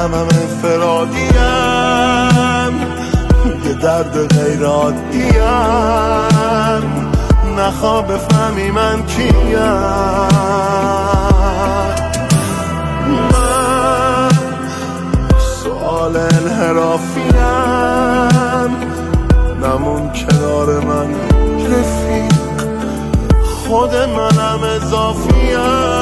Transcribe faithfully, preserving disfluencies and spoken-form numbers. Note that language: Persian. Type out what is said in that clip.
منم انفرادیم، یه درد غیر عادیم، نخوا بفهمی من کیم. من سؤال انحرافیم، نمون کنار من رفیق، خود منم اضافیم.